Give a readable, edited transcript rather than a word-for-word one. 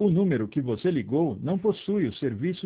O número que você ligou não possui o serviço